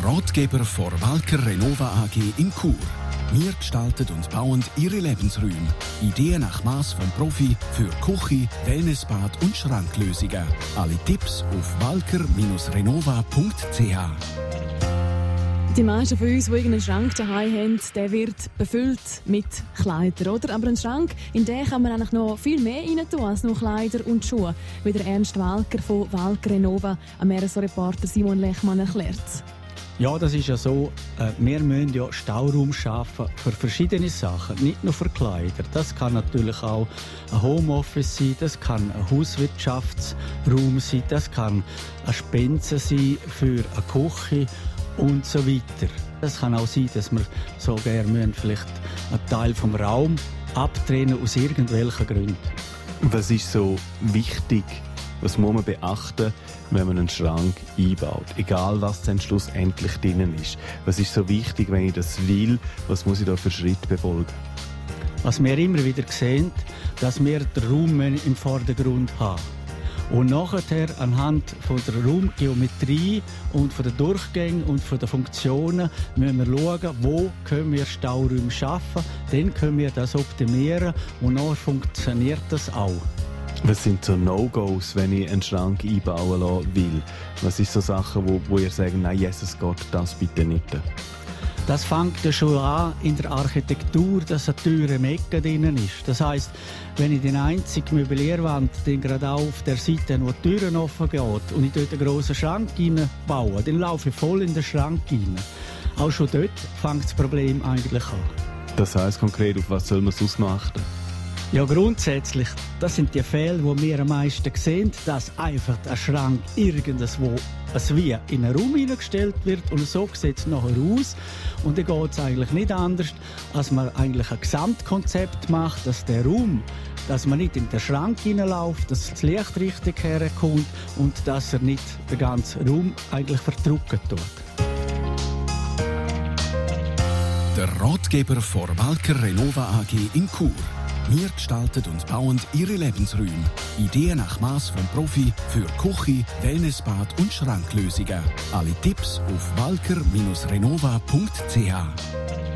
Ratgeber von Walker Renova AG in Chur. Wir gestalten und bauen Ihre Lebensräume. Ideen nach Maß vom Profi für Küche, Wellnessbad und Schranklösungen. Alle Tipps auf walker-renova.ch. Die meisten von uns, die irgendeinen Schrank daheim haben, der wird befüllt mit Kleidern, oder? Aber ein Schrank, in den kann man eigentlich noch viel mehr rein tun als nur Kleider und Schuhe, wie der Ernst Walker von Walker Renova am RSO-Reporter Simon Lechmann erklärt. Ja, das ist ja so. Wir müssen ja Stauraum schaffen für verschiedene Sachen, nicht nur für Kleider. Das kann natürlich auch ein Homeoffice sein, das kann ein Hauswirtschaftsraum sein, das kann eine Spense sein für eine Küche und so weiter. Es kann auch sein, dass wir sogar vielleicht einen Teil vom Raum abtrennen aus irgendwelchen Gründen. Was ist so wichtig, was muss man beachten, wenn man einen Schrank einbaut? Egal, was dann schlussendlich drinnen ist. Was ist so wichtig, wenn ich das will? Was muss ich da für Schritte befolgen? Was wir immer wieder sehen, dass wir den Raum im Vordergrund haben. Und nachher anhand von der Raumgeometrie und von den Durchgängen und von den Funktionen müssen wir schauen, wo können wir Stauräume schaffen. Dann können wir das optimieren und nachher funktioniert das auch. Was sind so No-Gos, wenn ich einen Schrank einbauen lassen will? Was sind so Sachen, wo ihr sagt, nein, Jesus Gott, das bitte nicht? Das fängt ja schon an in der Architektur, dass eine Tür im Ecke drinnen ist. Das heisst, wenn ich die einzige Möblierwand gerade auf der Seite, wo die Türen offen geht, und ich dort einen grossen Schrank reinbaue, dann laufe ich voll in den Schrank rein. Auch schon dort fängt das Problem eigentlich an. Das heisst konkret, auf was soll man sonst noch achten? Ja, grundsätzlich, das sind die Fälle, die wir am meisten sehen, dass einfach ein Schrank irgendwo wie in einen Raum hineingestellt wird und so sieht es nachher aus. Und dann geht es eigentlich nicht anders, als man eigentlich ein Gesamtkonzept macht, dass der Raum, dass man nicht in den Schrank hineinläuft, dass das Licht richtig herkommt und dass er nicht den ganzen Raum eigentlich verdrücken tut. Der Ratgeber von Walker Renova AG in Chur. Wir gestalten und bauen Ihre Lebensräume. Ideen nach Maß vom Profi für Küche, Wellnessbad und Schranklösungen. Alle Tipps auf walker-renova.ch.